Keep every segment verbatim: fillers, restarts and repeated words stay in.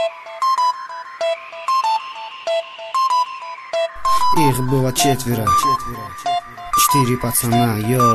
Их было четверо, четыре пацана, йо.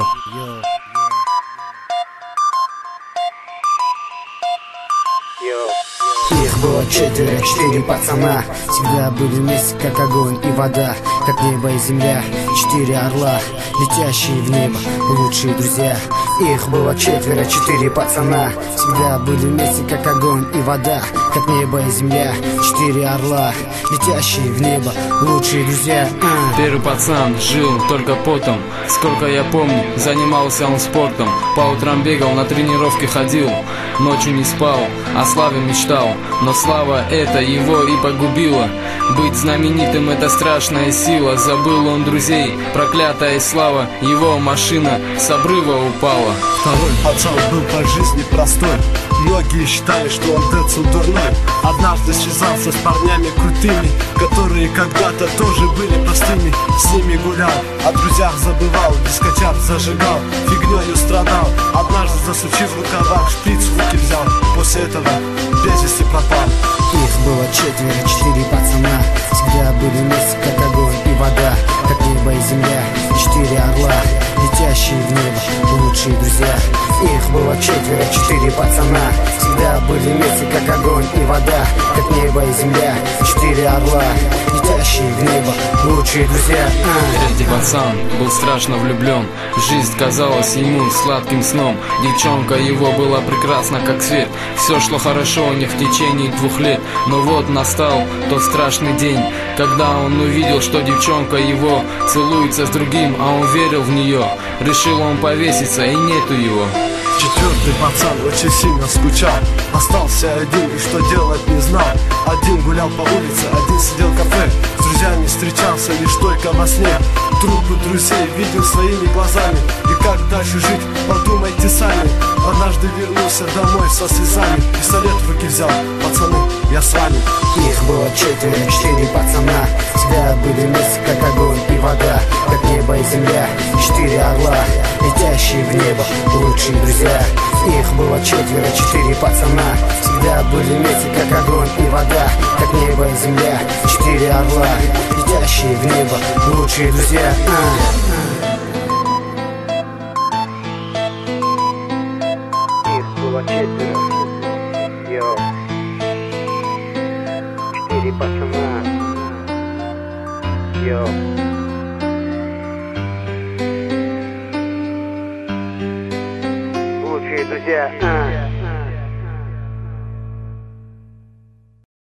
Их было четверо, четыре пацана, всегда были вместе, как огонь и вода, как небо и земля. Четыре орла, летящие в небо, лучшие друзья. Их было четверо, четыре пацана, всегда были вместе, как огонь и вода, как небо и земля. Четыре орла, летящие в небо, лучшие друзья. а. Первый пацан жил только потом. Сколько я помню, занимался он спортом. По утрам бегал, на тренировки ходил, ночью не спал, о славе мечтал. Но слава эта его и погубила. Быть знаменитым — это страшная сила. Забыл он друзей, проклятая слава. Его машина с обрыва упала. Второй пацан был по жизни простой. Многие считали, что он Децл дурной. Однажды связался с парнями крутыми, которые когда-то тоже были простыми. С ними гулял, о друзьях забывал, дискотяр зажигал, фигнёю страдал. Однажды, засучив в рукавах, шприц в руки взял. После этого без вести пропал. Их было четверо, четыре пацана, всегда были вместе, как огонь и вода, как небо и земля. Четыре орла, летящие в небо, лучшие друзья. Их было четверо, четыре пацана, всегда были вместе, как огонь и вода, как небо и земля. Четыре орла, летящие в небо, лучшие друзья. а. Третий пацан был страшно влюблен. Жизнь казалась ему сладким сном. Девчонка его была прекрасна, как свет. Все шло хорошо у них в течение двух лет. Но вот настал тот страшный день, когда он увидел, что девчонка его целуется с другим, а он верил в нее. Решил он повеситься, и нету его. Четвертый пацан очень сильно скучал, остался один и что делать не знал. Один гулял по улице, один сидел в кафе, с друзьями встречался лишь только во сне. Трупы друзей видел своими глазами, и как дальше жить, подумайте сами. Однажды вернулся домой со слезами, пистолет в руки взял: пацаны, я с вами. Их было четверо, четыре пацана, всегда были вместе, как огонь и вода, как небо и земля. Четыре орла, летящие в небо, лучшие друзья. Их было четверо, четыре пацана, всегда были вместе, как огонь и вода, как небо и земля. Четыре орла, летящие в небо, лучшие друзья. а. Их было четверо, йо. Четыре пацана, йо. Лучшие друзья.